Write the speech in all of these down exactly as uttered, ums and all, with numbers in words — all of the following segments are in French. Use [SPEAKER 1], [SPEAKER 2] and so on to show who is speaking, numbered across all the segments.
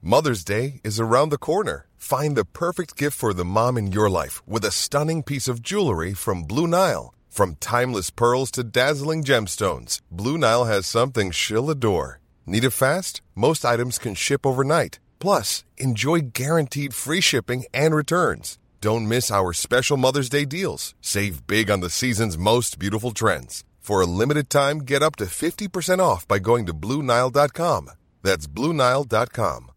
[SPEAKER 1] Mother's Day is around the corner. Find the perfect gift for the mom in your life with a stunning piece of jewelry from Blue Nile. From timeless pearls to dazzling gemstones, Blue Nile has something she'll adore. Need it fast? Most items can ship overnight. Plus, enjoy guaranteed free shipping and returns. Don't miss our special Mother's Day deals. Save big on the season's most beautiful trends. For a limited time, get up to fifty percent off by going to Blue Nile dot com. That's Blue Nile dot com.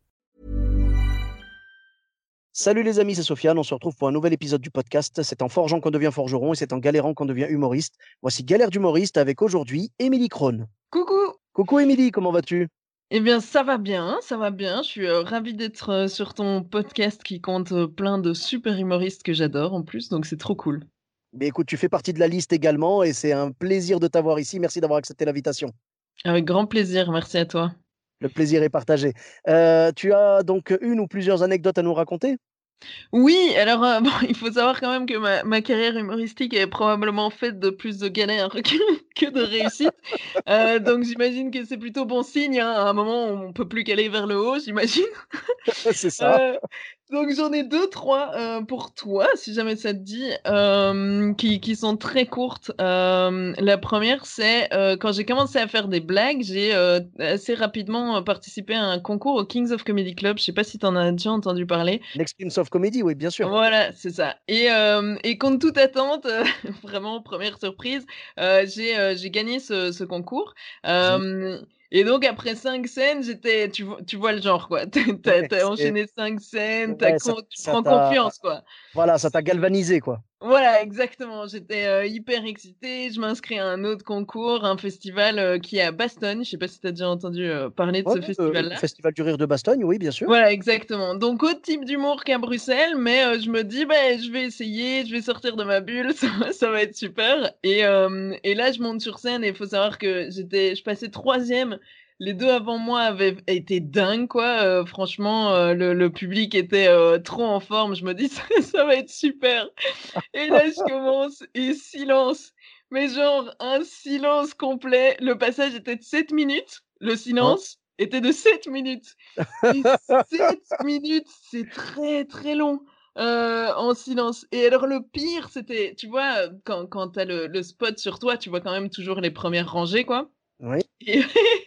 [SPEAKER 2] Salut les amis, c'est Sofiane, on se retrouve pour un nouvel épisode du podcast. C'est en forgeant qu'on devient forgeron et c'est en galérant qu'on devient humoriste. Voici Galère d'humoriste avec aujourd'hui Émilie Krohn.
[SPEAKER 3] Coucou.
[SPEAKER 2] Coucou Émilie, comment vas-tu?
[SPEAKER 3] Eh bien, ça va bien, ça va bien. Je suis euh, ravie d'être euh, sur ton podcast qui compte euh, plein de super humoristes que j'adore en plus, donc c'est trop cool.
[SPEAKER 2] Mais écoute, tu fais partie de la liste également et c'est un plaisir de t'avoir ici. Merci d'avoir accepté l'invitation.
[SPEAKER 3] Avec grand plaisir, merci à toi.
[SPEAKER 2] Le plaisir est partagé. Euh, tu as donc une ou plusieurs anecdotes à nous raconter?
[SPEAKER 3] Oui, alors euh, bon, il faut savoir quand même que ma, ma carrière humoristique est probablement faite de plus de galères que, que de réussites. Euh, donc j'imagine que c'est plutôt bon signe, hein. À un moment, on peut plus qu'aller vers le haut, j'imagine.
[SPEAKER 2] C'est ça.
[SPEAKER 3] Euh, donc j'en ai deux, trois euh, pour toi, si jamais ça te dit, euh, qui, qui sont très courtes. Euh, la première, c'est euh, quand j'ai commencé à faire des blagues, j'ai euh, assez rapidement euh, participé à un concours au Kings of Comedy Club. Je sais pas si tu en as déjà entendu parler.
[SPEAKER 2] L'experience of comedy, oui, bien sûr.
[SPEAKER 3] Voilà, c'est ça. Et, euh, et contre toute attente, euh, vraiment première surprise, euh, j'ai euh, j'ai gagné ce, ce concours. Euh, et donc après cinq scènes, j'étais, tu vois, tu vois le genre quoi. T'as
[SPEAKER 2] Ouais,
[SPEAKER 3] t'as
[SPEAKER 2] c'est-
[SPEAKER 3] enchaîné cinq scènes, t'as
[SPEAKER 2] ouais, ça,
[SPEAKER 3] con- tu
[SPEAKER 2] ça
[SPEAKER 3] prends
[SPEAKER 2] t'a,
[SPEAKER 3] confiance quoi.
[SPEAKER 2] voilà, ça t'a galvanisé, quoi.
[SPEAKER 3] Voilà, exactement. J'étais euh, hyper excitée. Je m'inscris à un autre concours, un festival euh, qui est à Bastogne. Je sais pas si tu as déjà entendu euh, parler de
[SPEAKER 2] Ouais,
[SPEAKER 3] ce
[SPEAKER 2] euh, le
[SPEAKER 3] festival-là.
[SPEAKER 2] Festival du Rire de Bastogne, oui, bien sûr.
[SPEAKER 3] Voilà, exactement. Donc autre type d'humour qu'à Bruxelles, mais heu, je me dis: «Beh, je vais essayer, je vais sortir de ma bulle, ça va ça va être super» et hem et là, je monte sur scène et il faut savoir que j'étais je passais troisième. Les deux avant moi avaient été dingues, quoi, heu, franchement, heu, le le public était, heu, trop en forme. Je me dis: «Ça ça va être super» et là, je commence et silence, mais genre un silence complet. Le passage était de sept minutes, le
[SPEAKER 2] Hein?
[SPEAKER 3] silence était de sept minutes. Et sept minutes, c'est très, très long, heu, en silence et alors le pire, c'était tu vois, heu, quand quand tu as le le spot sur toi, tu vois quand même toujours les premières rangées, quoi
[SPEAKER 2] Oui.
[SPEAKER 3] et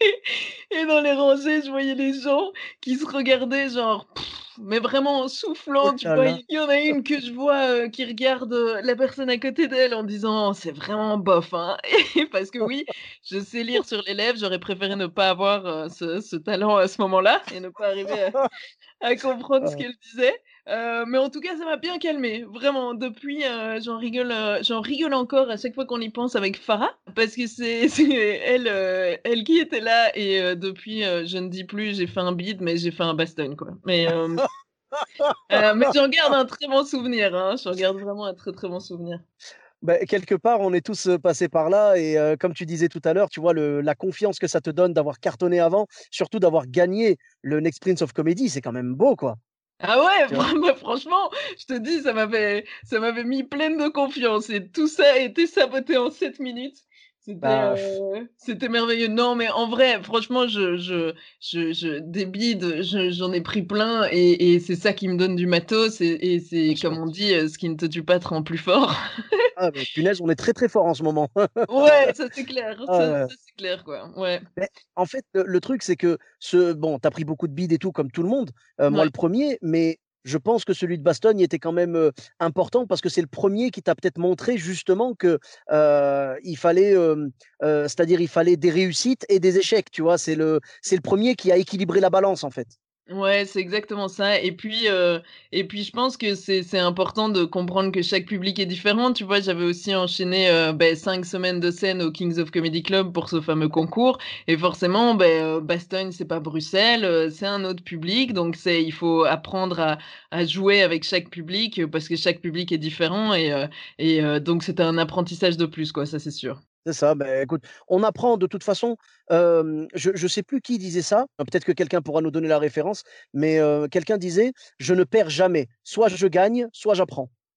[SPEAKER 3] et dans les rangées, je voyais les gens qui se regardaient genre, pff, mais vraiment en
[SPEAKER 2] Oh
[SPEAKER 3] soufflant, tu
[SPEAKER 2] là
[SPEAKER 3] vois?
[SPEAKER 2] là.
[SPEAKER 3] Il y en a une que je vois, heu, qui regarde, heu, la personne à côté d'elle en disant: «Oh, «C'est vraiment bof, hein» et parce que oui, je sais lire sur les lèvres, j'aurais préféré ne pas avoir, heu, ce ce talent à ce moment-là et ne pas arriver à à comprendre ce
[SPEAKER 2] Euh,
[SPEAKER 3] qu'elle disait, heu, mais en tout cas, ça m'a bien calmée. Vraiment, depuis, heu, j'en rigole, heu, j'en rigole encore à chaque fois qu'on y pense avec Farah, parce que c'est c'est elle, heu, elle qui était là et heu, depuis, heu, je ne dis plus: «J'ai fait un bide», mais j'ai fait un Bastogne, quoi. Mais hem, heu, mais j'en garde un très bon souvenir, hein, j'en garde vraiment un très, très bon souvenir.
[SPEAKER 2] Bah, quelque part, on est tous, heu, passés par là et heu, comme tu disais tout à l'heure, tu vois le la confiance que ça te donne d'avoir cartonné avant, surtout d'avoir gagné le Next Prince of Comedy, c'est quand même beau, quoi,
[SPEAKER 3] Ah ouais,
[SPEAKER 2] tu vois?
[SPEAKER 3] fran bah, franchement, je te dis, ça m'avait ça m'avait mis pleine de confiance et tout ça a été saboté en sept minutes. C'était,
[SPEAKER 2] Bah,
[SPEAKER 3] heu, c'était merveilleux. Non, mais en vrai, franchement, je je je je des bides, je j'en ai pris plein et et c'est ça qui me donne du matos et et
[SPEAKER 2] bien
[SPEAKER 3] c'est
[SPEAKER 2] sûr.
[SPEAKER 3] comme on dit, heu: «Ce qui ne te tue pas te rend plus fort».
[SPEAKER 2] Ah mais punaise, on est très, très fort en ce moment.
[SPEAKER 3] Ouais, ça c'est clair,
[SPEAKER 2] Ah
[SPEAKER 3] ça
[SPEAKER 2] ouais.
[SPEAKER 3] ça c'est clair, quoi. Ouais,
[SPEAKER 2] Mais en fait, le le truc, c'est que ce bon, tu as pris beaucoup de bides et tout comme tout le monde, heu, moi
[SPEAKER 3] ouais.
[SPEAKER 2] le premier, mais je pense que celui de Bastogne était quand même, heu, important parce que c'est le premier qui t'a peut-être montré justement que, heu, il fallait, hem, heu, c'est-à-dire il fallait des réussites et des échecs, tu vois? C'est le c'est le premier qui a équilibré la balance, en fait.
[SPEAKER 3] Ouais, c'est exactement ça et puis, heu et puis je pense que c'est c'est important de comprendre que chaque public est différent. Tu vois, j'avais aussi enchaîné, heu, beh, cinq semaines de scène au Kings of Comedy Club pour ce fameux concours et forcément, beh, heu, Bastogne, c'est pas Bruxelles, heu, c'est un autre public donc c'est il faut apprendre à à jouer avec chaque public, heu, parce que chaque public est différent et heu et heu, donc c'était un apprentissage de plus, quoi, ça c'est sûr.
[SPEAKER 2] C'est ça, ben, écoute, on apprend de toute façon, hem, je je sais plus qui disait ça, euh, peut-être que quelqu'un pourra nous donner la référence, mais heu, quelqu'un disait: «Je ne perds jamais, soit je gagne, soit j'apprends».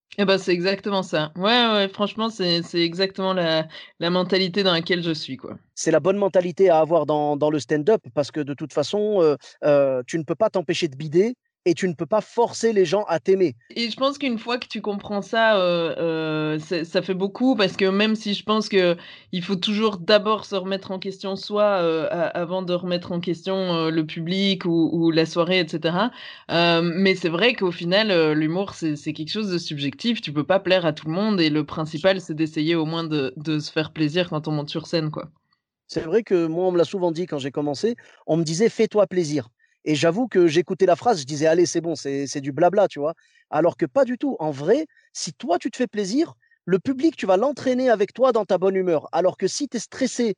[SPEAKER 3] Et bah, c'est exactement ça. Ouais, ouais, franchement, c'est c'est exactement la la mentalité dans laquelle je suis, quoi.
[SPEAKER 2] C'est la bonne mentalité à avoir dans dans le stand-up parce que de toute façon, heu heu, tu ne peux pas t'empêcher de bider et tu ne peux pas forcer les gens à t'aimer.
[SPEAKER 3] Et je pense qu'une fois que tu comprends ça, heu heu, c'est ça fait beaucoup parce que même si je pense qu'il faut toujours d'abord se remettre en question soi, heu, a avant de remettre en question, heu, le public ou ou la soirée et cetera. Hem, mais c'est vrai qu'au final, heu, l'humour, c'est c'est quelque chose de subjectif. Tu peux pas plaire à tout le monde et le principal, c'est d'essayer au moins de de se faire plaisir quand on monte sur scène, quoi.
[SPEAKER 2] C'est vrai que moi, on me l'a souvent dit quand j'ai commencé, on me disait: «Fais-toi plaisir» et j'avoue que j'écoutais la phrase, je disais: «Allez, c'est bon, c'est c'est du blabla», tu vois? Alors que pas du tout. En vrai, si toi, tu te fais plaisir, le public, tu vas l'entraîner avec toi dans ta bonne humeur. Alors que si tu es stressé,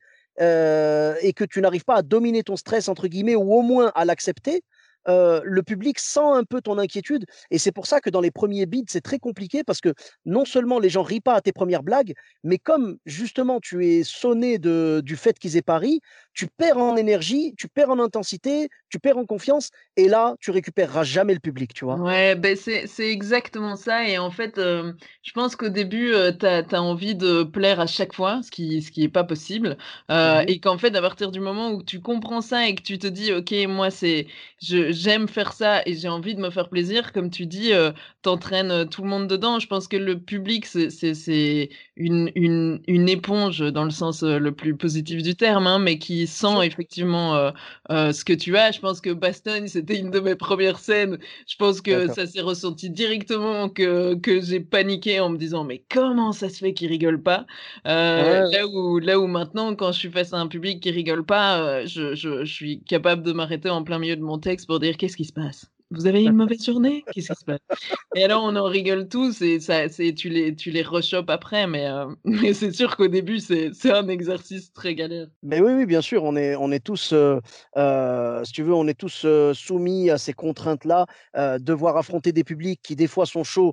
[SPEAKER 2] heu et que tu n'arrives pas à «dominer ton stress» entre guillemets ou au moins à l'accepter, heu, le public sent un peu ton inquiétude et c'est pour ça que dans les premiers beats, c'est très compliqué parce que non seulement les gens rient pas à tes premières blagues, mais comme justement tu es sonné de du fait qu'ils aient pas ri, tu perds en énergie, tu perds en intensité, tu perds en confiance et là, tu récupéreras jamais le public, tu vois?
[SPEAKER 3] Ouais, beh, c'est c'est exactement ça et en fait, hem, je pense qu'au début, heu, tu as tu as envie de plaire à chaque fois, ce qui ce qui est pas possible, heu
[SPEAKER 2] Mmh.
[SPEAKER 3] et qu'en fait, à partir du moment où tu comprends ça et que tu te dis: «OK, moi, c'est je j'aime faire ça et j'ai envie de me faire plaisir», comme tu dis, heu, tu entraînes, tout le monde dedans. Je pense que le public, c'est c'est c'est une une une éponge dans le sens, heu, le plus positif du terme, hein, mais qui
[SPEAKER 2] Bien sûr.
[SPEAKER 3] sent effectivement, heu heu, ce que tu as. Je pense que Bastogne, c'était une de mes premières scènes. Je pense que
[SPEAKER 2] D'accord.
[SPEAKER 3] ça s'est ressenti directement que que j'ai paniqué en me disant: «Mais comment ça se fait qu'ils rigolent pas?» heu,
[SPEAKER 2] Ouais, ouais.
[SPEAKER 3] là où là où maintenant quand je suis face à un public qui rigole pas, heu, je je je suis capable de m'arrêter en plein milieu de mon texte pour dire: «Qu'est-ce qui se passe? Vous avez une mauvaise journée? Qu'est-ce qui se passe?» et alors on en rigole tous et ça c'est tu les tu les rechopes après mais heu, mais c'est sûr qu'au début c'est c'est un exercice très galère.
[SPEAKER 2] Beh, oui, oui, bien sûr, on est on est tous, heu heu, si tu veux, on est tous, heu, soumis à ces contraintes-là, heu, devoir affronter des publics qui, des fois, sont chauds,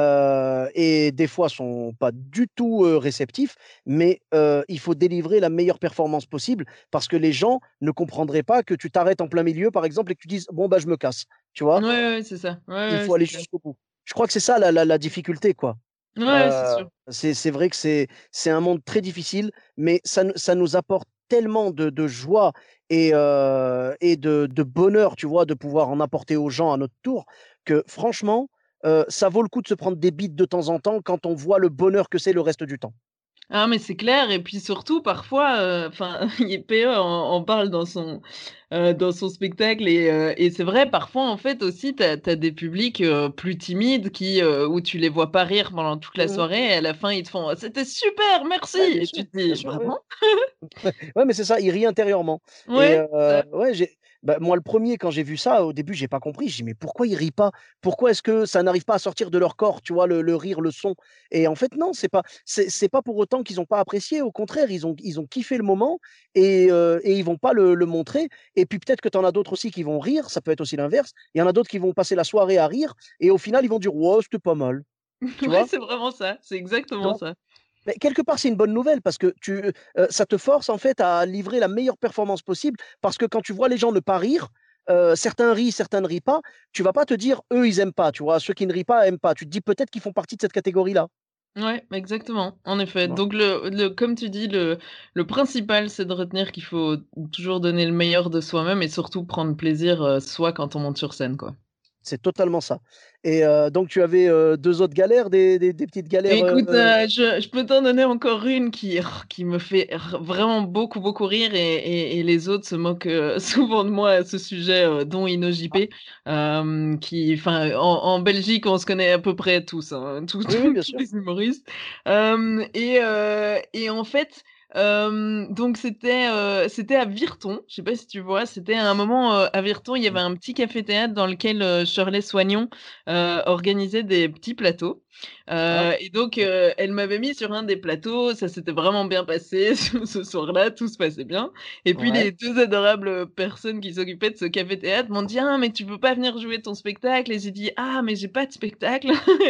[SPEAKER 2] heu et des fois sont pas du tout, heu, réceptifs. Mais heu, il faut délivrer la meilleure performance possible parce que les gens ne comprendraient pas que tu t'arrêtes en plein milieu, par exemple et que tu dises: «Bon, bah, je me casse», tu
[SPEAKER 3] Ouais,
[SPEAKER 2] vois?
[SPEAKER 3] ouais, ouais, c'est ça. Ouais,
[SPEAKER 2] Il
[SPEAKER 3] ouais,
[SPEAKER 2] faut
[SPEAKER 3] c'est
[SPEAKER 2] aller
[SPEAKER 3] clair.
[SPEAKER 2] jusqu'au bout. Je crois que c'est ça la la la difficulté, quoi.
[SPEAKER 3] Ouais, ouais, c'est
[SPEAKER 2] Heu,
[SPEAKER 3] sûr.
[SPEAKER 2] c'est c'est vrai que c'est c'est un monde très difficile, mais ça nous ça nous apporte tellement de de joie et heu et de de bonheur, tu vois? De pouvoir en apporter aux gens à notre tour, que franchement, heu, ça vaut le coup de se prendre des bites de temps en temps quand on voit le bonheur que c'est le reste du temps.
[SPEAKER 3] Ah mais c'est clair et puis surtout parfois, heu, enfin P E en en parle dans son, heu, dans son spectacle et heu et c'est vrai parfois en fait aussi tu as tu as des publics, heu, plus timides qui, heu, où tu les vois pas rire pendant toute la
[SPEAKER 2] Mmh mh.
[SPEAKER 3] soirée et à la fin ils te font: «C'était super, merci!»
[SPEAKER 2] Ouais, bien
[SPEAKER 3] et
[SPEAKER 2] sûr,
[SPEAKER 3] tu te
[SPEAKER 2] bien
[SPEAKER 3] dis:
[SPEAKER 2] sûr, ouais.
[SPEAKER 3] «Vraiment?»
[SPEAKER 2] Ouais, mais c'est ça, il rit intérieurement et
[SPEAKER 3] Ouais,
[SPEAKER 2] heu,
[SPEAKER 3] ça.
[SPEAKER 2] ouais, j'ai bah, moi, le premier quand j'ai vu ça, au début, j'ai pas compris. J'ai dit: «Mais pourquoi ils rient pas? Pourquoi est-ce que ça n'arrive pas à sortir de leur corps?» Tu vois? Le le rire, le son et en fait, non, c'est pas c'est c'est pas pour autant qu'ils ont pas apprécié. Au contraire, ils ont ils ont kiffé le moment et heu et ils vont pas le le montrer et puis peut-être que tu en as d'autres aussi qui vont rire, ça peut être aussi l'inverse. Il y en a d'autres qui vont passer la soirée à rire et au final, ils vont dire: «Ouais, c'était pas mal», tu
[SPEAKER 3] Ouais,
[SPEAKER 2] vois?
[SPEAKER 3] c'est vraiment ça, c'est exactement
[SPEAKER 2] Donc
[SPEAKER 3] ça.
[SPEAKER 2] mais quelque part, c'est une bonne nouvelle parce que tu, heu, ça te force en fait à livrer la meilleure performance possible parce que quand tu vois les gens ne pas rire, heu, certains rient, certains ne rient pas, tu vas pas te dire: «Eux, ils aiment pas», tu vois? «Ceux qui ne rient pas aiment pas». Tu te dis peut-être qu'ils font partie de cette catégorie-là,
[SPEAKER 3] Ouais, exactement, en
[SPEAKER 2] tu
[SPEAKER 3] effet.
[SPEAKER 2] vois?
[SPEAKER 3] Donc le le comme tu dis, le le principal, c'est de retenir qu'il faut toujours donner le meilleur de soi-même et surtout prendre plaisir, heu, soi quand on monte sur scène, quoi.
[SPEAKER 2] C'est totalement ça et heu, donc tu avais, heu, deux autres galères, des des des petites galères,
[SPEAKER 3] Écoute,
[SPEAKER 2] heu?
[SPEAKER 3] heu, je je peux t'en donner encore une qui r qui me fait r vraiment beaucoup, beaucoup rire et et et les autres se moquent, heu, souvent de moi à ce sujet, heu, dont
[SPEAKER 2] Ah,
[SPEAKER 3] InnoJP, hem, qui enfin, en en Belgique, on se connaît à peu près tous, hein, tous
[SPEAKER 2] oui, oui,
[SPEAKER 3] tous
[SPEAKER 2] bien
[SPEAKER 3] tous
[SPEAKER 2] sûr.
[SPEAKER 3] les humoristes, hem et heu et en fait, hem, donc c'était, heu, c'était à Virton, je sais pas si tu vois? C'était à un moment, heu, à Virton, il y avait un petit café-théâtre dans lequel, heu, Shirley Soignon, heu, organisait des petits plateaux.
[SPEAKER 2] Ah,
[SPEAKER 3] Heu et donc heu, elle m'avait mis sur un des plateaux, ça s'était vraiment bien passé ce ce soir-là, tout se passait bien et puis
[SPEAKER 2] ouais,
[SPEAKER 3] les deux adorables personnes qui s'occupaient de ce café-théâtre m'ont dit: «Ah mais tu peux pas venir jouer ton spectacle?» et j'ai dit: «Ah mais j'ai pas de spectacle»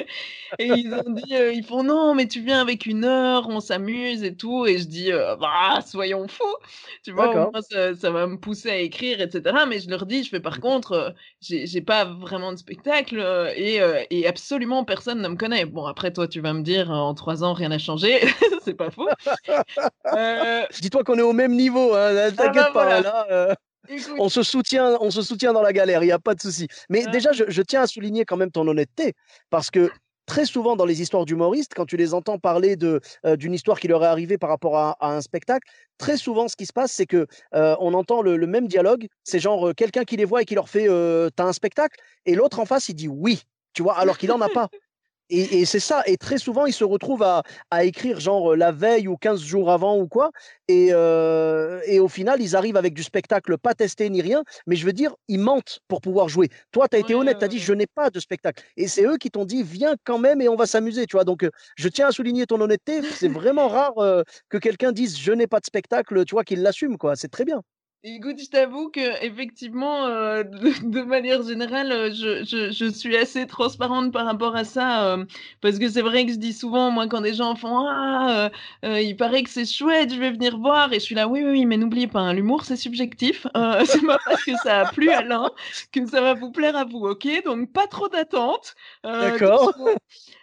[SPEAKER 3] et ils ont dit, heu, ils font: «Non mais tu viens avec une heure, on s'amuse et tout» et je dis: «Heu, bah, soyons fous!» tu vois? Au
[SPEAKER 2] d'accord.
[SPEAKER 3] moins ça ça va me pousser à écrire et cetera mais je leur dis, je fais: «Par
[SPEAKER 2] Mmh.
[SPEAKER 3] contre, heu, j'ai j'ai pas vraiment de spectacle, heu et heu et absolument personne ne me connaît». connais. Bon, après, toi, tu vas me dire, en trois ans, rien n'a changé. C'est pas faux. Euh...
[SPEAKER 2] Dis-toi qu'on est au même niveau, hein. T'inquiète
[SPEAKER 3] ah bah,
[SPEAKER 2] pas,
[SPEAKER 3] voilà.
[SPEAKER 2] là. Euh... On se soutient, on se soutient dans la galère, il n'y a pas de souci. Mais ah. déjà, je, je tiens à souligner quand même ton honnêteté, parce que très souvent dans les histoires d'humoristes, quand tu les entends parler de, euh, d'une histoire qui leur est arrivée par rapport à, à un spectacle, très souvent ce qui se passe, c'est que euh, on entend le, le même dialogue, c'est genre euh, quelqu'un qui les voit et qui leur fait euh, « t'as un spectacle ?» et l'autre en face, il dit « oui », tu vois, alors qu'il n'en a pas. Et, et c'est ça, et très souvent, ils se retrouvent à, à écrire genre la veille ou quinze jours avant ou quoi, et, euh, et au final, ils arrivent avec du spectacle pas testé ni rien, mais je veux dire, ils mentent pour pouvoir jouer. Toi, tu as été
[SPEAKER 3] Ouais,
[SPEAKER 2] honnête,
[SPEAKER 3] ouais,
[SPEAKER 2] tu as dit,
[SPEAKER 3] ouais.
[SPEAKER 2] je n'ai pas de spectacle. Et c'est eux qui t'ont dit, viens quand même et on va s'amuser, tu vois. Donc, euh, je tiens à souligner ton honnêteté, c'est vraiment rare euh, que quelqu'un dise, je n'ai pas de spectacle, tu vois, qu'il l'assume, quoi, c'est très bien.
[SPEAKER 3] Écoute, je t'avoue qu'effectivement, heu, de de manière générale, heu, je je je suis assez transparente par rapport à ça, hem, parce que c'est vrai que je dis souvent, moi, quand des gens font: «Ah, heu heu, il paraît que c'est chouette, je vais venir voir» et je suis là: «Oui, oui, oui, mais n'oubliez pas, hein, l'humour, c'est subjectif, heu, c'est pas parce que ça a plu à l'un que ça va vous plaire à vous, OK? Donc pas trop d'attentes». Heu, donc
[SPEAKER 2] D'accord.
[SPEAKER 3] bon,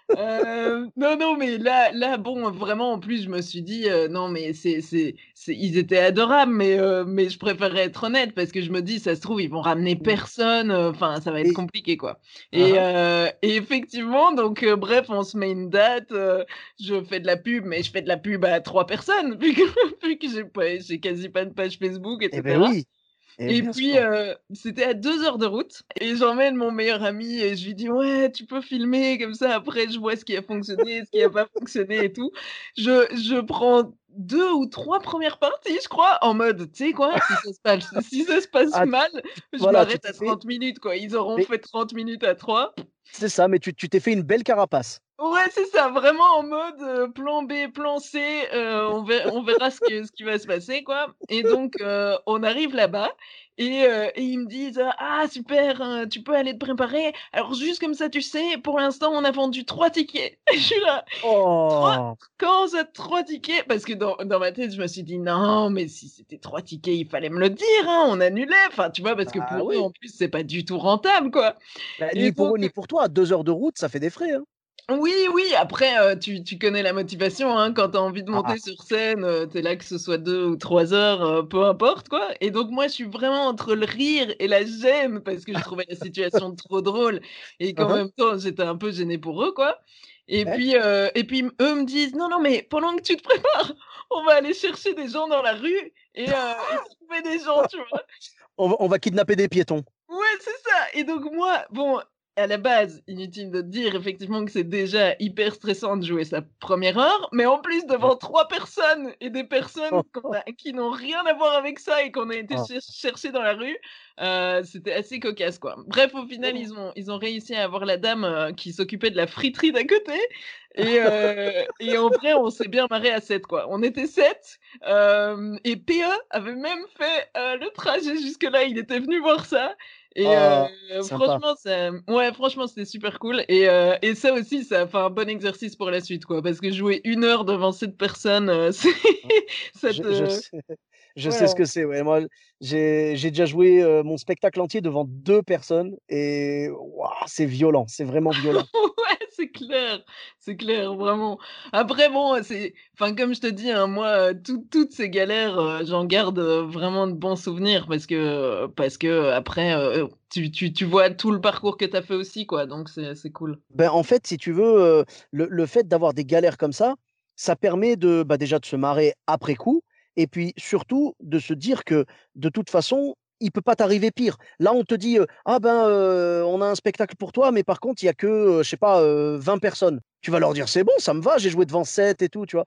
[SPEAKER 3] heu, non, non, mais là là, bon, vraiment, en plus, je me suis dit, heu: «Non, mais c'est c'est c'est ils étaient adorables, mais heu, mais je préférerais être honnête parce que je me dis: "Ça se trouve, ils vont ramener personne, heu, enfin, ça va être
[SPEAKER 2] Et...
[SPEAKER 3] compliqué, quoi"» et
[SPEAKER 2] Uh-huh.
[SPEAKER 3] heu et effectivement, donc heu, bref, on se met une date, heu, je fais de la pub, mais je fais de la pub à trois personnes vu que vu que j'ai pas j'ai quasi pas de page Facebook et
[SPEAKER 2] Eh ben
[SPEAKER 3] cetera.
[SPEAKER 2] oui, et
[SPEAKER 3] Et
[SPEAKER 2] bien
[SPEAKER 3] puis,
[SPEAKER 2] sûr.
[SPEAKER 3] heu, c'était à deux heures de route et j'emmène mon meilleur ami et je lui dis: «Ouais, tu peux filmer comme ça après je vois ce qui a fonctionné, ce qui a pas fonctionné et tout». Je je prends deux ou trois premières parties, je crois, en mode: «Tu sais quoi? Si ça se passe si ça se passe
[SPEAKER 2] Ah,
[SPEAKER 3] mal,
[SPEAKER 2] tu-
[SPEAKER 3] je
[SPEAKER 2] voilà, tu
[SPEAKER 3] m'arrête
[SPEAKER 2] t'es
[SPEAKER 3] à
[SPEAKER 2] fait,
[SPEAKER 3] trente minutes, quoi». Ils auront
[SPEAKER 2] mais
[SPEAKER 3] fait trente minutes à trois.
[SPEAKER 2] c'est ça, mais tu tu t'es fait une belle carapace.
[SPEAKER 3] Ouais, c'est ça, vraiment en mode, heu, plan B, plan C, heu, on ver on verra ce que ce qui va se passer, quoi et donc heu, on arrive là-bas et heu et ils me disent: «Heu, ah super, heu, tu peux aller te préparer. Alors juste comme ça, tu sais, pour l'instant, on a vendu trois tickets». Et je suis là: «trois
[SPEAKER 2] Oh!
[SPEAKER 3] Comment ça trois tickets?» Parce que dans dans ma tête, je me suis dit: «Non, mais si c'était trois tickets, il fallait me le dire, hein, on annulait». Enfin, tu vois? Parce que
[SPEAKER 2] Bah
[SPEAKER 3] pour eux,
[SPEAKER 2] oui,
[SPEAKER 3] en plus, c'est pas du tout rentable, quoi
[SPEAKER 2] bah,
[SPEAKER 3] et
[SPEAKER 2] ni pour
[SPEAKER 3] donc
[SPEAKER 2] eux, ni pour toi, deux heures de route, ça fait des frais, hein?
[SPEAKER 3] oui, oui, après, heu, tu tu connais la motivation, hein, quand tu as envie de
[SPEAKER 2] Ah,
[SPEAKER 3] monter sur scène, heu, tu es là que ce soit deux ou trois heures, heu, peu importe, quoi et donc moi, je suis vraiment entre le rire et la gêne parce que je trouvais la situation trop drôle et
[SPEAKER 2] hein,
[SPEAKER 3] qu'en
[SPEAKER 2] hein,
[SPEAKER 3] même temps, j'étais un peu gênée pour eux, quoi et
[SPEAKER 2] ouais.
[SPEAKER 3] puis, heu et puis eux me disent: «Non, non, mais pendant que tu te prépares, on va aller chercher des gens dans la rue et heu et trouver des gens», tu vois?
[SPEAKER 2] On va on va kidnapper des piétons.
[SPEAKER 3] Ouais, c'est ça et donc moi, bon, à la base, inutile de te dire effectivement que c'est déjà hyper stressant de jouer sa première heure, mais en plus
[SPEAKER 2] Ouais.
[SPEAKER 3] devant trois personnes et des personnes qu'on a qui n'ont rien à voir avec ça et qu'on a été
[SPEAKER 2] Ah.
[SPEAKER 3] cher chercher dans la rue, heu, c'était assez cocasse, quoi. Bref, au final, ils ont ils ont réussi à avoir la dame, heu, qui s'occupait de la friterie d'à côté et heu et en vrai, on s'est bien marré à sept, quoi. On était sept, hem et P E avait même fait, heu, le trajet jusque-là, il était venu voir ça et
[SPEAKER 2] Ah,
[SPEAKER 3] heu,
[SPEAKER 2] sympa.
[SPEAKER 3] franchement, ça ouais, franchement, c'était super cool et heu et ça aussi, ça a fait un bon exercice pour la suite, quoi. Parce que jouer une heure devant cette personne, heu, c'est
[SPEAKER 2] Hein.
[SPEAKER 3] ça
[SPEAKER 2] Je je
[SPEAKER 3] te
[SPEAKER 2] sais je sais ce
[SPEAKER 3] voilà.
[SPEAKER 2] que c'est, ouais. Moi, j'ai j'ai déjà joué, heu, mon spectacle entier devant deux personnes et waouh, c'est violent, c'est vraiment violent.
[SPEAKER 3] Ouais, c'est clair, c'est clair, vraiment. Après bon, c'est enfin, comme je te dis, hein, moi, heu, toutes toutes ces galères, heu, j'en garde, heu, vraiment de bons souvenirs parce que parce que après, heu, tu tu tu vois tout le parcours que tu as fait aussi, quoi, donc c'est c'est cool.
[SPEAKER 2] Ben, en fait, si tu veux, heu, le le fait d'avoir des galères comme ça, ça permet de, bah, déjà de se marrer après coup et puis surtout de se dire que de toute façon, il peut pas t'arriver pire. Là, on te dit, heu: «Ah ben, heu, on a un spectacle pour toi, mais par contre, il y a que, heu, je sais pas, heu, vingt personnes». Tu vas leur dire: «C'est bon, ça me va, j'ai joué devant sept et tout», tu vois?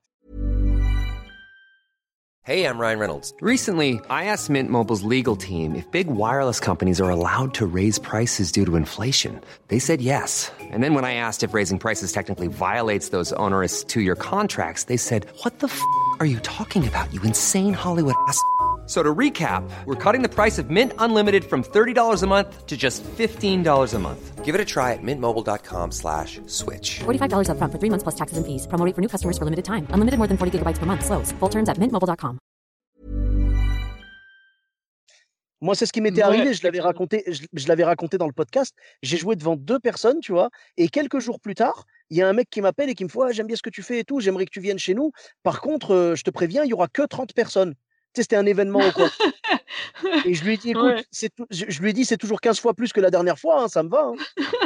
[SPEAKER 4] Hey, I'm Ryan Reynolds. Recently, I asked Mint Mobile's legal team if big wireless companies are allowed to raise prices due to inflation. They said yes. And then when I asked if raising prices technically violates those onerous two-year contracts, they said, "What the f*** are you talking about, you insane Hollywood ass?" So to recap, we're cutting the price of Mint Unlimited from thirty dollars a month to just fifteen dollars a month. Give it a try at mintmobile.com slash switch.
[SPEAKER 5] forty-five dollars up front for three months plus taxes and fees. Promo rate for new customers for limited time. Unlimited more than forty gigabytes per month. Slows full terms at mint mobile dot com.
[SPEAKER 2] Moi, c'est ce qui m'était
[SPEAKER 3] Ouais,
[SPEAKER 2] arrivé. Je l'avais
[SPEAKER 3] effectivement.
[SPEAKER 2] raconté, je, je l'avais raconté dans le podcast. J'ai joué devant deux personnes, tu vois. Et quelques jours plus tard, il y a un mec qui m'appelle et qui me fait ouais, j'aime bien ce que tu fais et tout. J'aimerais que tu viennes chez nous. Par contre, euh, je te préviens, il y aura que trente personnes. Tu sais, c'était un événement ou quoi. Et je lui ai dit, écoute,
[SPEAKER 3] Ouais.
[SPEAKER 2] c'est tout- je, je lui ai dit, c'est toujours quinze fois plus que la dernière fois, hein, ça me va, hein.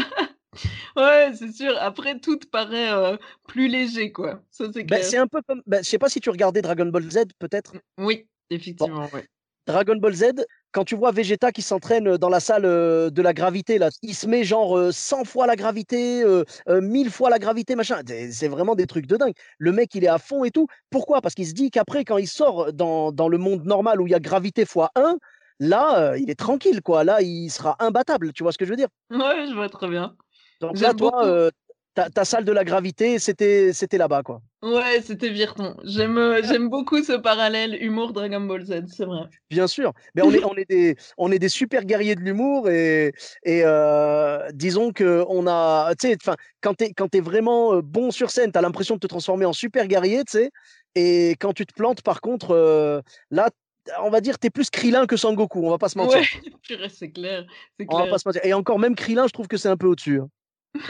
[SPEAKER 3] Ouais, c'est sûr. Après, tout te paraît, heu, plus léger, quoi. Ça, c'est
[SPEAKER 2] Ben,
[SPEAKER 3] clair.
[SPEAKER 2] c'est un peu comme, ben, je sais pas si tu regardais Dragon Ball Z, peut-être.
[SPEAKER 3] Oui,
[SPEAKER 2] Bon,
[SPEAKER 3] effectivement, ouais.
[SPEAKER 2] Dragon Ball Z, quand tu vois Vegeta qui s'entraîne dans la salle euh, de la gravité, là, il se met genre euh, cent fois la gravité, euh, euh, mille fois la gravité, machin. C'est c'est vraiment des trucs de dingue. Le mec, il est à fond et tout. Pourquoi? Parce qu'il se dit qu'après, quand il sort dans, dans le monde normal où il y a gravité fois un, là, euh, il est tranquille, quoi. Là, il sera imbattable. Tu vois ce que je veux dire?
[SPEAKER 3] Ouais, je vois très bien.
[SPEAKER 2] Donc là,
[SPEAKER 3] J'aime
[SPEAKER 2] toi,
[SPEAKER 3] beaucoup.
[SPEAKER 2] euh, ta, ta salle de la gravité, c'était, c'était là-bas, quoi.
[SPEAKER 3] Ouais, c'était Virton. J'aime, heu, j'aime beaucoup ce parallèle humour Dragon Ball Z, c'est vrai.
[SPEAKER 2] Bien sûr. Mais on est, on est des, on est des super guerriers de l'humour et, et euh, disons que on a, tu sais, enfin, quand t'es, quand t'es vraiment euh, bon sur scène, t'as l'impression de te transformer en super guerrier, tu sais. Et quand tu te plantes, par contre, euh, là, on va dire, t'es plus Krillin que Sangoku. On va pas se mentir.
[SPEAKER 3] Ouais, purée, c'est clair, c'est
[SPEAKER 2] On va pas
[SPEAKER 3] clair.
[SPEAKER 2] se mentir. Et encore, même Krillin, je trouve que c'est un peu au-dessus, hein.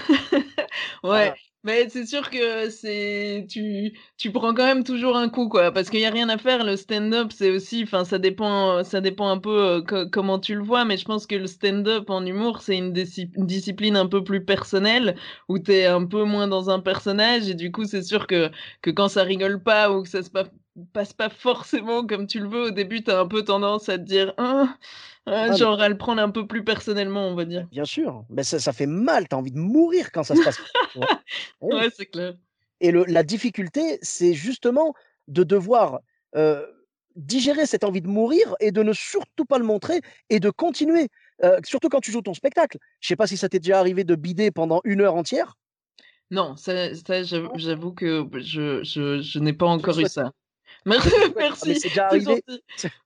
[SPEAKER 3] Ouais,
[SPEAKER 2] Ah,
[SPEAKER 3] mais c'est sûr que c'est tu tu prends quand même toujours un coup, quoi, parce qu'il y a rien à faire. Le stand-up, c'est aussi enfin, ça dépend, ça dépend un peu, heu, co comment tu le vois, mais je pense que le stand-up en humour, c'est une déci une discipline un peu plus personnelle, où tu es un peu moins dans un personnage et du coup, c'est sûr que que quand ça rigole pas ou que ça se pa passe pas forcément comme tu le veux, au début, tu as un peu tendance à te dire: «Hein», heu,
[SPEAKER 2] ah, mais
[SPEAKER 3] genre à le prendre un peu plus personnellement, on va
[SPEAKER 2] bah,
[SPEAKER 3] dire.
[SPEAKER 2] bien sûr. Mais ça, ça fait mal. T'as envie de mourir quand ça se passe. Tu vois. Oui.
[SPEAKER 3] Ouais, c'est clair.
[SPEAKER 2] Et le, la difficulté, c'est justement de devoir euh, digérer cette envie de mourir et de ne surtout pas le montrer et de continuer. Euh, surtout quand tu joues ton spectacle. Je sais pas si ça t'est déjà arrivé de bider pendant une heure entière.
[SPEAKER 3] Non, ça ça j'avoue
[SPEAKER 2] Non,
[SPEAKER 3] j'avoue que b je je je n'ai pas
[SPEAKER 2] je te le
[SPEAKER 3] encore eu
[SPEAKER 2] souhaite
[SPEAKER 3] ça.
[SPEAKER 2] pas.
[SPEAKER 3] Mer
[SPEAKER 2] Je te le souhaite pas. Mais
[SPEAKER 3] merci,
[SPEAKER 2] c'est déjà
[SPEAKER 3] c'est
[SPEAKER 2] arrivé.
[SPEAKER 3] gentil.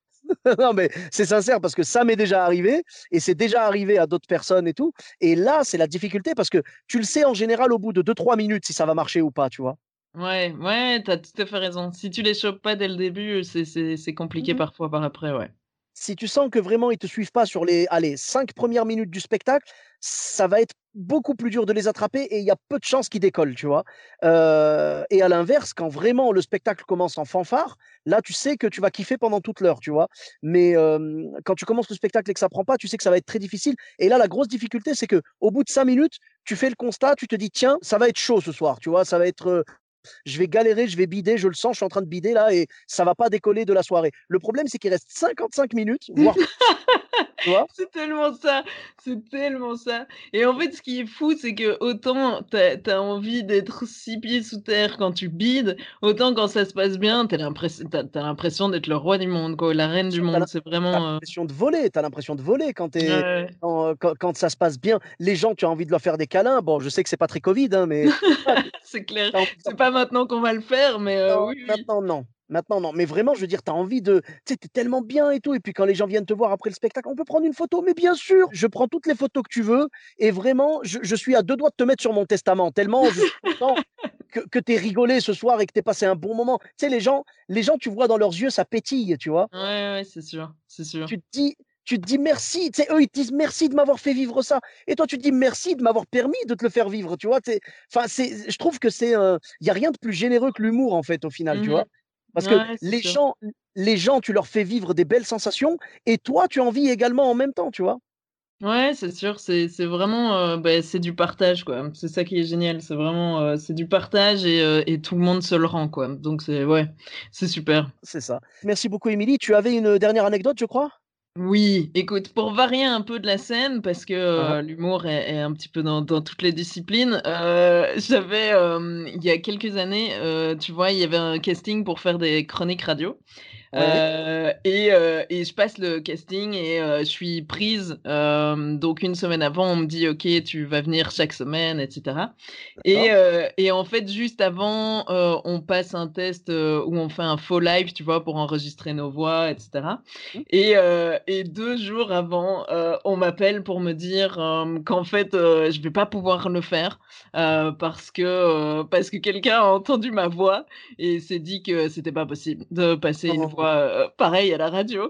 [SPEAKER 2] Non, mais c'est sincère parce que ça m'est déjà arrivé et c'est déjà arrivé à d'autres personnes et tout. Et là, c'est la difficulté parce que tu le sais en général au bout de deux trois minutes si ça va marcher ou pas, tu vois.
[SPEAKER 3] Ouais, ouais, tu as tout à fait raison. Si tu les chopes pas dès le début, c'est c'est c'est compliqué parfois par après, ouais.
[SPEAKER 2] Si tu sens que vraiment ils te suivent pas sur les allez, cinq premières minutes du spectacle, ça va être beaucoup plus dur de les attraper et il y a peu de chances qu'ils décollent, tu vois. Euh, et à l'inverse, quand vraiment le spectacle commence en fanfare, là tu sais que tu vas kiffer pendant toute l'heure, tu vois. Mais euh, quand tu commences le spectacle et que ça prend pas, tu sais que ça va être très difficile. Et là, la grosse difficulté, c'est que au bout de cinq minutes, tu fais le constat, tu te dis tiens, ça va être chaud ce soir, tu vois, ça va être euh, je vais galérer, je vais bider, je le sens, je suis en train de bider là et ça va pas décoller de la soirée. Le problème, c'est qu'il reste cinquante-cinq minutes, voire plus, tu vois.
[SPEAKER 3] C'est tellement ça, c'est tellement ça et en fait, ce qui est fou, c'est que autant tu as tu as envie d'être six pieds sous terre quand tu bides, autant quand ça se passe bien, tu as l'impress tu as tu as l'impression d'être le roi du monde, quoi, la reine
[SPEAKER 2] Bien
[SPEAKER 3] du
[SPEAKER 2] sûr, tu
[SPEAKER 3] monde. C'est
[SPEAKER 2] as
[SPEAKER 3] vraiment, heu
[SPEAKER 2] l'impression de voler, tu as l'impression de voler quand, t'es,
[SPEAKER 3] ouais,
[SPEAKER 2] quand, quand, quand ça se passe bien. Les gens, tu as envie de leur faire des câlins. Bon, je sais que c'est pas très Covid, hein, mais voilà, tu
[SPEAKER 3] c'est clair.
[SPEAKER 2] as envie de leur
[SPEAKER 3] C'est pas maintenant qu'on va le faire, mais heu,
[SPEAKER 2] non,
[SPEAKER 3] oui, oui.
[SPEAKER 2] maintenant, non. Maintenant, non. Mais vraiment, je veux dire, tu as envie de. Tu sais, tu es tellement bien et tout. Et puis, quand les gens viennent te voir après le spectacle, on peut prendre une photo. Mais bien sûr, je prends toutes les photos que tu veux. Et vraiment, je, je suis à deux doigts de te mettre sur mon testament. Tellement je suis content que, que tu aies rigolé ce soir et que tu aies passé un bon moment. Tu sais, les gens, les gens, tu vois dans leurs yeux, ça pétille, tu vois.
[SPEAKER 3] Ouais, ouais, c'est sûr, c'est sûr.
[SPEAKER 2] Tu te dis. Tu te dis merci, tu sais, eux ils te disent merci de m'avoir fait vivre ça. Et toi tu te dis merci de m'avoir permis de te le faire vivre, tu vois. Enfin, c'est, je trouve que c'est, un- il y a rien de plus généreux que l'humour en fait au final, tu
[SPEAKER 3] Mmh.
[SPEAKER 2] vois. Parce que
[SPEAKER 3] Ouais, c'est
[SPEAKER 2] les
[SPEAKER 3] sûr.
[SPEAKER 2] gens, les gens, tu leur fais vivre des belles sensations et toi, tu en vis également en même temps, tu vois.
[SPEAKER 3] Ouais, c'est sûr, c'est c'est vraiment, heu, beh, c'est du partage, quoi. C'est ça qui est génial, c'est vraiment, heu, c'est du partage et heu et tout le monde se le rend, quoi. Donc c'est ouais, c'est super.
[SPEAKER 2] C'est ça. Merci beaucoup, Émilie. Tu avais une dernière anecdote, je crois?
[SPEAKER 3] Oui, écoute, pour varier un peu de la scène, parce que,
[SPEAKER 2] Ah,
[SPEAKER 3] heu, l'humour est est un petit peu dans dans toutes les disciplines, heu, j'avais, hem, il y a quelques années, heu, tu vois, il y avait un casting pour faire des chroniques radio.
[SPEAKER 2] ouais,
[SPEAKER 3] Heu et heu et je passe le casting et heu, je suis prise, hem, donc une semaine avant, on me dit: «OK, tu vas venir chaque semaine» et cetera et
[SPEAKER 2] d'accord.
[SPEAKER 3] heu et en fait, juste avant, heu, on passe un test, heu, où on fait un faux live, tu vois, pour enregistrer nos voix et cetera
[SPEAKER 2] Hmm,
[SPEAKER 3] et heu et deux jours avant, heu, on m'appelle pour me dire, hem, qu'en fait, heu, je vais pas pouvoir le faire, heu, parce que, heu, parce que quelqu'un a entendu ma voix et s'est dit que c'était pas possible de passer une
[SPEAKER 2] non,
[SPEAKER 3] voix, heu, pareille à la radio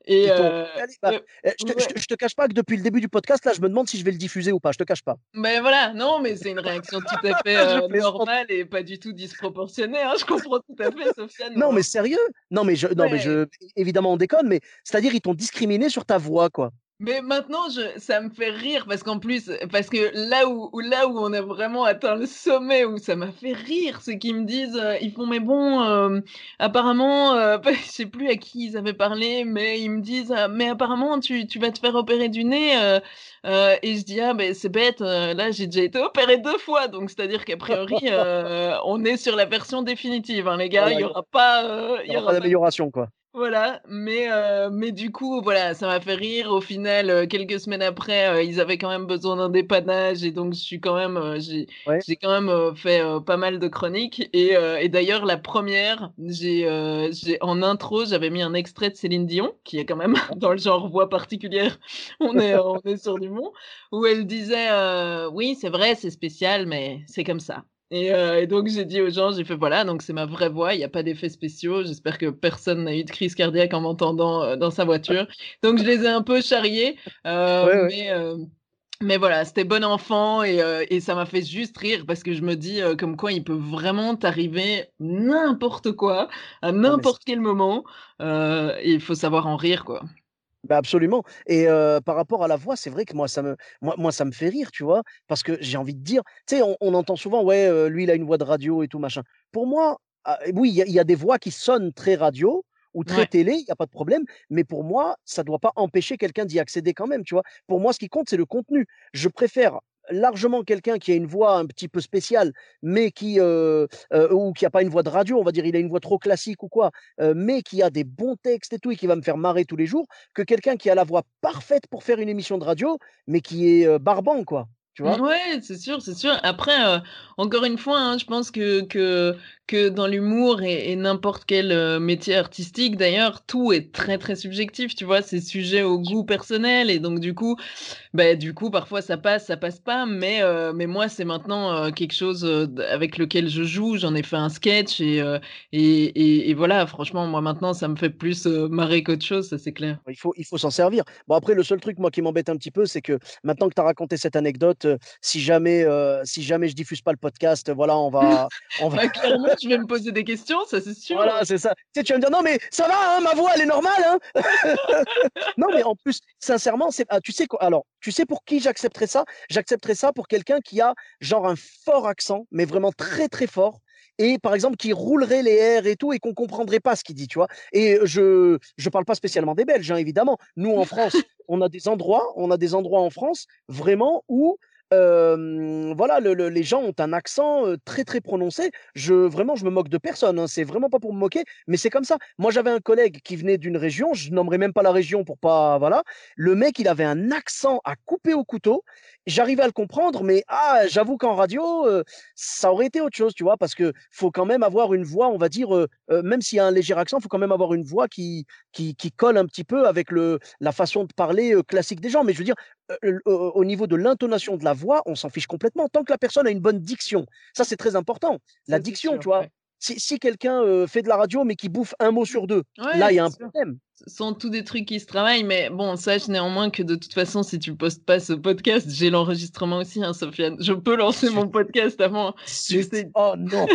[SPEAKER 3] Et
[SPEAKER 2] Qui t'ont.
[SPEAKER 3] euh,
[SPEAKER 2] Allez, bah,
[SPEAKER 3] euh,
[SPEAKER 2] euh, je, te, je,
[SPEAKER 3] ouais.
[SPEAKER 2] te, je te cache pas que depuis le début du podcast, là, je me demande si je vais le diffuser ou pas. Je te cache pas.
[SPEAKER 3] Mais voilà, non, mais c'est une réaction tout à fait
[SPEAKER 2] Je
[SPEAKER 3] euh,
[SPEAKER 2] plaisante.
[SPEAKER 3] normale et pas du tout disproportionnée. Hein, je comprends tout à fait, Sofiane,
[SPEAKER 2] Non, mais
[SPEAKER 3] moi.
[SPEAKER 2] sérieux? Non, mais je, non, mais
[SPEAKER 3] Ouais.
[SPEAKER 2] je, évidemment, on déconne, mais c'est-à-dire, ils t'ont discriminé sur ta voix, quoi.
[SPEAKER 3] Mais maintenant, je, ça me fait rire parce qu'en plus, parce que là où, où- là où on a vraiment atteint le sommet, où ça m'a fait rire, c'est qu'ils me disent, euh, ils font, mais bon, euh, apparemment, euh, je sais plus à qui ils avaient parlé, mais ils me disent, ah, mais apparemment, tu, tu vas te faire opérer du nez. euh, euh, et je dis, ah, ben c'est bête, euh, là, j'ai déjà été opéré deux fois, donc c'est-à-dire qu'a priori, euh, on est sur la version définitive, hein, les gars, il
[SPEAKER 2] Voilà,
[SPEAKER 3] y
[SPEAKER 2] il
[SPEAKER 3] aura pas, euh, il
[SPEAKER 2] n'y
[SPEAKER 3] y
[SPEAKER 2] aura pas
[SPEAKER 3] aura pas.
[SPEAKER 2] d'amélioration, quoi.
[SPEAKER 3] Voilà, mais heu, mais du coup, voilà, ça m'a fait rire. Au final, heu, quelques semaines après, heu, ils avaient quand même besoin d'un dépannage et donc je suis quand même, heu, j'ai
[SPEAKER 2] Ouais.
[SPEAKER 3] j'ai quand même, heu, fait, heu, pas mal de chroniques et heu et d'ailleurs la première, j'ai, heu, j'ai en intro, j'avais mis un extrait de Céline Dion, qui est quand même dans le genre voix particulière, on est, on est sur du bon, où elle disait, heu: «Oui, c'est vrai, c'est spécial, mais c'est comme ça». Et, heu, et donc j'ai dit aux gens, j'ai fait: «Voilà, donc c'est ma vraie voix, il y a pas d'effets spéciaux. J'espère que personne n'a eu de crise cardiaque en m'entendant, heu, dans sa voiture». Donc je les ai un peu charriés, heu,
[SPEAKER 2] Ouais, ouais.
[SPEAKER 3] mais, heu, mais voilà, c'était bon enfant et heu, et ça m'a fait juste rire parce que je me dis, heu, comme quoi il peut vraiment t'arriver n'importe quoi, à
[SPEAKER 2] Non, mais
[SPEAKER 3] n'importe quel moment, heu, et il faut savoir en rire, quoi.
[SPEAKER 2] bah, absolument et heu, par rapport à la voix, c'est vrai que moi ça me moi moi ça me fait rire, tu vois? Parce que j'ai envie de dire, tu sais, on on entend souvent: «Ouais, heu, lui il a une voix de radio et tout machin». Pour moi, ah, oui, il y a il y a des voix qui sonnent très radio ou très
[SPEAKER 3] Ouais.
[SPEAKER 2] télé, il y a pas de problème, mais pour moi, ça doit pas empêcher quelqu'un d'y accéder quand même, tu vois? Pour moi, ce qui compte, c'est le contenu. Je préfère largement quelqu'un qui a une voix un petit peu spéciale, mais qui, heu heu, ou qui a pas une voix de radio, on va dire, il a une voix trop classique ou quoi, heu, mais qui a des bons textes et tout et qui va me faire marrer tous les jours, que quelqu'un qui a la voix parfaite pour faire une émission de radio, mais qui est, heu, barbant quoi, tu vois?
[SPEAKER 3] Ouais, c'est sûr, c'est sûr. Après, heu, encore une fois, hein, je pense que que que dans l'humour et et n'importe quel, heu, métier artistique d'ailleurs, tout est très, très subjectif, tu vois? C'est sujet au goût personnel et donc du coup, beh, du coup, parfois ça passe, ça passe pas, mais heu, mais moi, c'est maintenant, heu, quelque chose, heu, d avec lequel je joue. J'en ai fait un sketch et heu et et et voilà, franchement, moi, maintenant, ça me fait plus, heu, marrer qu'autre chose, ça, c'est clair.
[SPEAKER 2] Il faut il faut s'en servir. Bon après le seul truc moi qui m'embête un petit peu, c'est que maintenant que tu as raconté cette anecdote, heu, si jamais, heu, si jamais je diffuse pas le podcast, voilà, on va on va
[SPEAKER 3] Bah, clairement, je vais me poser des questions, ça, c'est
[SPEAKER 2] voilà,
[SPEAKER 3] sûr.
[SPEAKER 2] c'est ça. Tu sais, tu vas me dire: «Non mais ça va, hein, ma voix elle est normale, hein?» Non, mais en plus, sincèrement, c'est ah, tu sais quoi? Alors, tu sais pour qui j'accepterais ça? J'accepterais ça pour quelqu'un qui a genre un fort accent, mais vraiment très, très fort et par exemple qui roulerait les R et tout et qu'on comprendrait pas ce qu'il dit, tu vois? Et je je parle pas spécialement des Belges, hein, évidemment. Nous, en France, on a des endroits on a des endroits en France vraiment où, hem, voilà, le le les gens ont un accent, heu, très, très prononcé. Je vraiment, je me moque de personne, hein, c'est vraiment pas pour me moquer, mais c'est comme ça. Moi, j'avais un collègue qui venait d'une région, je nommerai même pas la région pour pas voilà. Le mec, il avait un accent à couper au couteau. J'arrivais à le comprendre, mais ah, j'avoue qu'en radio, heu, ça aurait été autre chose, tu vois? Parce que faut quand même avoir une voix, on va dire, heu heu, même s'il y a un léger accent, faut quand même avoir une voix qui qui qui colle un petit peu avec le la façon de parler, heu, classique des gens. Mais je veux dire, heu, au au niveau de l'intonation de la voix, on s'en fiche complètement tant que la personne a une bonne diction. Ça, c'est très important. La
[SPEAKER 3] Ça, c'est
[SPEAKER 2] diction,
[SPEAKER 3] sûr,
[SPEAKER 2] tu vois?
[SPEAKER 3] ouais.
[SPEAKER 2] Si si quelqu'un, heu, fait de la radio, mais qui bouffe un mot sur deux,
[SPEAKER 3] Ouais,
[SPEAKER 2] là, il y a
[SPEAKER 3] c'est
[SPEAKER 2] un
[SPEAKER 3] sûr.
[SPEAKER 2] problème.
[SPEAKER 3] Ce sont tous des trucs qui se travaillent, mais bon, sache néanmoins que de toute façon, si tu postes pas ce podcast, j'ai l'enregistrement aussi, hein, Sofiane. Je peux lancer
[SPEAKER 2] Zut,
[SPEAKER 3] mon podcast avant, mais
[SPEAKER 2] zut,
[SPEAKER 3] c'est
[SPEAKER 2] oh non!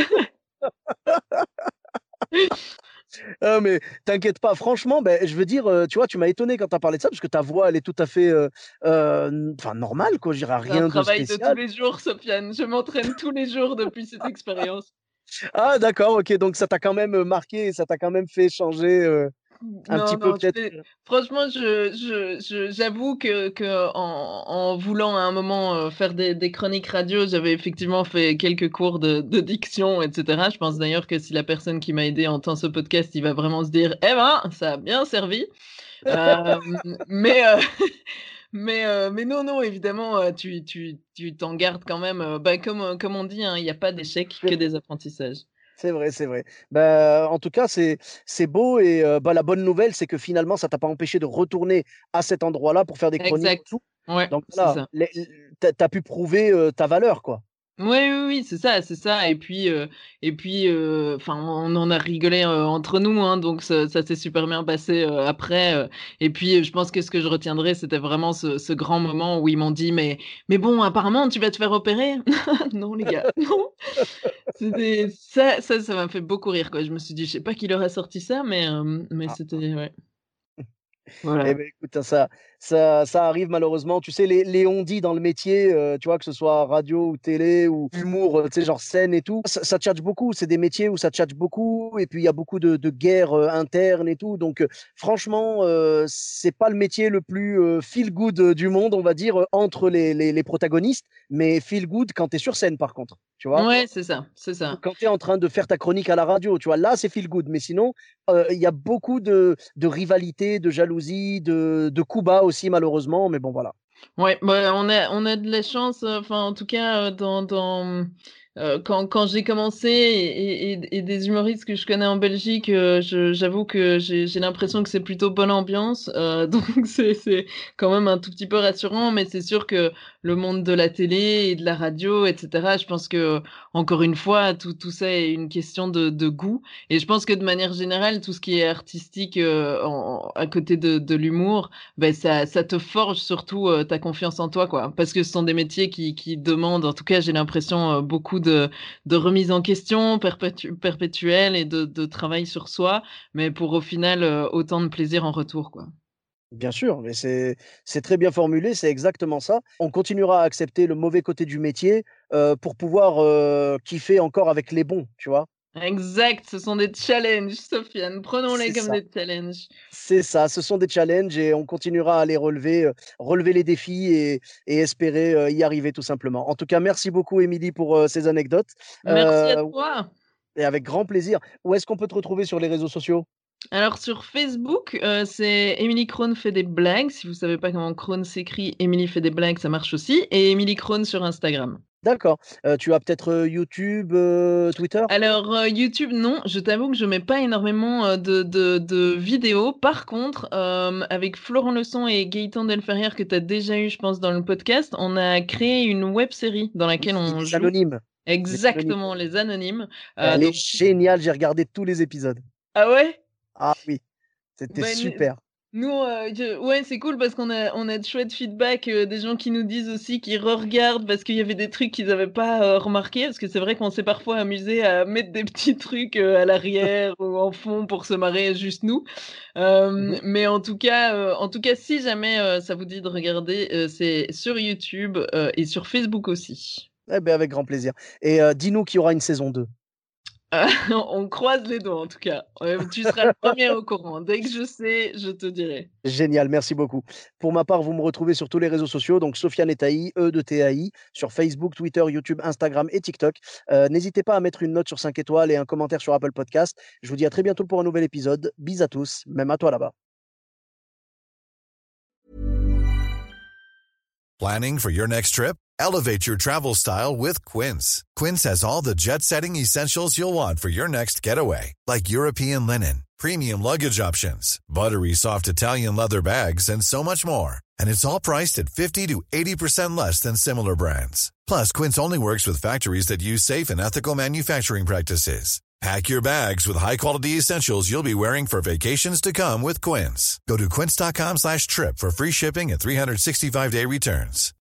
[SPEAKER 2] Ah mais t'inquiète pas, franchement, beh, je veux dire, heu, tu vois, tu m'as étonné quand tu as parlé de ça, parce que ta voix, elle est tout à fait, heu, heu, n enfin normale, quoi, je dirais
[SPEAKER 3] c'est un
[SPEAKER 2] rien de
[SPEAKER 3] travail de tous
[SPEAKER 2] spécial.
[SPEAKER 3] les jours, Sofiane. Je m'entraîne tous les jours depuis cette expérience.
[SPEAKER 2] Ah d'accord, OK, donc ça t'a quand même, heu, marqué et ça t'a quand même fait changer, heu, un
[SPEAKER 3] Non,
[SPEAKER 2] petit peu
[SPEAKER 3] non,
[SPEAKER 2] peut-être,
[SPEAKER 3] c'est
[SPEAKER 2] heu
[SPEAKER 3] franchement, je je je j'avoue que que en en voulant à un moment, heu, faire des des chroniques radio, j'avais effectivement fait quelques cours de de diction et cetera. Je pense d'ailleurs que si la personne qui m'a aidé entend ce podcast, il va vraiment se dire: «Eh ben, ça a bien servi». Hem, mais heu, mais heu, mais non, non, évidemment, heu, tu tu tu t'en gardes quand même, heu, bah, comme, heu, comme on dit, hein, il y a pas d'échec,
[SPEAKER 2] c'est
[SPEAKER 3] que
[SPEAKER 2] vrai,
[SPEAKER 3] des apprentissages.
[SPEAKER 2] c'est vrai, c'est vrai. Bah, en tout cas, c'est c'est beau et heu, bah, la bonne nouvelle, c'est que finalement, ça t'a pas empêché de retourner à cet endroit-là pour faire des chroniques et
[SPEAKER 3] Exact.
[SPEAKER 2] tout.
[SPEAKER 3] Ouais,
[SPEAKER 2] Donc
[SPEAKER 3] c'est
[SPEAKER 2] voilà,
[SPEAKER 3] ça.
[SPEAKER 2] les l tu as tu as pu prouver, heu, ta valeur, quoi.
[SPEAKER 3] Oui, oui, oui, c'est ça, c'est ça. Et puis, heu et puis, heu, enfin, on en a rigolé, heu, entre nous, hein, donc ça ça s'est super bien passé, heu, après, heu et puis, heu, je pense que ce que je retiendrai, c'était vraiment ce ce grand moment où ils m'ont dit: «Mais mais bon, apparemment, tu vas te faire opérer?» Non, les gars, non. C'était ça ça ça m'a fait beaucoup rire, quoi. Je me suis dit: «Je sais pas qui leur a sorti ça», mais hem, mais
[SPEAKER 2] Ah.
[SPEAKER 3] c'était ouais.
[SPEAKER 2] Eh
[SPEAKER 3] Voilà.
[SPEAKER 2] beh, écoute, hein, ça ça ça arrive malheureusement. Tu sais, les les on-dit dans le métier, heu, tu vois, que ce soit radio ou télé ou humour, heu, tu sais, genre scène et tout, ça ça tchatche beaucoup. C'est des métiers où ça tchatche beaucoup et puis il y a beaucoup de de guerres, heu, internes et tout. Donc, heu, franchement, heu, c'est pas le métier le plus, heu, feel good, heu, du monde, on va dire, heu, entre les les les protagonistes, mais feel good quand tu es sur scène, par contre, tu vois?
[SPEAKER 3] Ouais, c'est ça, c'est
[SPEAKER 2] Ou
[SPEAKER 3] ça.
[SPEAKER 2] quand tu es en train de faire ta chronique à la radio, tu vois? Là, c'est feel good, mais sinon, heu, il y a beaucoup de de rivalité, de jalousie, de de coups bas aussi malheureusement, mais bon voilà.
[SPEAKER 3] Ouais, bah, on a on a de la chance, heu, enfin, en tout cas, heu, dans dans, mmh, heu, quand quand j'ai commencé et et et et des humoristes que je connais en Belgique, heu, je j'avoue que j'ai j'ai l'impression que c'est plutôt bonne ambiance, heu, donc c'est c'est quand même un tout petit peu rassurant, mais c'est sûr que le monde de la télé et de la radio et cetera, je pense que encore une fois, tout tout ça est une question de de goût et je pense que de manière générale, tout ce qui est artistique, heu, en en à côté de de l'humour, beh, ça ça te forge surtout, heu, ta confiance en toi, quoi. Parce que ce sont des métiers qui qui demandent, en tout cas, j'ai l'impression, heu, beaucoup de de remise en question perpétu perpétuelle et de de travail sur soi, mais pour au final, heu, autant de plaisir en retour, quoi.
[SPEAKER 2] Bien sûr, mais c'est c'est très bien formulé, c'est exactement ça. On continuera à accepter le mauvais côté du métier, heu, pour pouvoir, heu, kiffer encore avec les bons, tu vois?
[SPEAKER 3] Exact, ce sont des challenges, Sofiane, prenons-les
[SPEAKER 2] C'est
[SPEAKER 3] comme
[SPEAKER 2] ça.
[SPEAKER 3] des challenges.
[SPEAKER 2] C'est ça, ce sont des challenges et on continuera à les relever, heu, relever les défis et et espérer, heu, y arriver tout simplement. En tout cas, merci beaucoup Émilie pour, heu, ces anecdotes,
[SPEAKER 3] Merci à
[SPEAKER 2] heu,
[SPEAKER 3] toi.
[SPEAKER 2] et avec grand plaisir. Où est-ce qu'on peut te retrouver sur les réseaux sociaux?
[SPEAKER 3] Alors sur Facebook, heu, c'est Émilie Krohn fait des blagues. Si vous savez pas comment Krohn s'écrit, Émilie fait des blagues, ça marche aussi et Émilie Krohn sur Instagram.
[SPEAKER 2] D'accord, heu, tu as peut-être, heu, YouTube, heu, Twitter?
[SPEAKER 3] Alors, heu, YouTube, non, je t'avoue que je mets pas énormément, heu, de de de vidéos. Par contre, hem, avec Florent Leçon et Gaëtan Delferrière que tu as déjà eu, je pense, dans le podcast, on a créé une web série dans
[SPEAKER 2] Oui,
[SPEAKER 3] laquelle on
[SPEAKER 2] Les
[SPEAKER 3] joue
[SPEAKER 2] Anonymes, Les Anonymes.
[SPEAKER 3] exactement, Les Anonymes, heu,
[SPEAKER 2] Elle est
[SPEAKER 3] donc
[SPEAKER 2] géniale, j'ai regardé tous les épisodes.
[SPEAKER 3] ah ouais?
[SPEAKER 2] Ah oui, c'était
[SPEAKER 3] Bah, nous
[SPEAKER 2] super.
[SPEAKER 3] nous, heu, je ouais, c'est cool parce qu'on a on a de chouettes feedbacks, heu, des gens qui nous disent aussi qu'ils re-regardent parce qu'il y avait des trucs qu'ils avaient pas, heu, remarqués. Parce que c'est vrai qu'on s'est parfois amusé à mettre des petits trucs, heu, à l'arrière ou en fond pour se marrer juste nous.
[SPEAKER 2] Mmh
[SPEAKER 3] Hem,
[SPEAKER 2] mh.
[SPEAKER 3] mais en tout cas, heu, en tout cas, si jamais, heu, ça vous dit de regarder, heu, c'est sur YouTube, heu, et sur Facebook aussi.
[SPEAKER 2] Eh beh, avec grand plaisir et heu, dis-nous qu'il y aura une saison deux.
[SPEAKER 3] Heu, on croise les doigts en tout cas. Heu, tu seras le premier au courant. Dès que je sais, je te dirai.
[SPEAKER 2] Génial, merci beaucoup. Pour ma part, vous me retrouvez sur tous les réseaux sociaux, donc Sofiane et Taï, E de T A I, sur Facebook, Twitter, YouTube, Instagram et TikTok. Heu, n'hésitez pas à mettre une note sur cinq étoiles et un commentaire sur Apple Podcast. Je vous dis à très bientôt pour un nouvel épisode. Bis à tous, même à toi là-bas.
[SPEAKER 6] Planning for your next trip? Elevate your travel style with Quince. Quince has all the jet-setting essentials you'll want for your next getaway, like European linen, premium luggage options, buttery soft Italian leather bags, and so much more. And it's all priced at fifty to eighty percent less than similar brands. Plus, Quince only works with factories that use safe and ethical manufacturing practices. Pack your bags with high-quality essentials you'll be wearing for vacations to come with Quince. Go to quince.com slash trip for free shipping and three sixty-five day returns.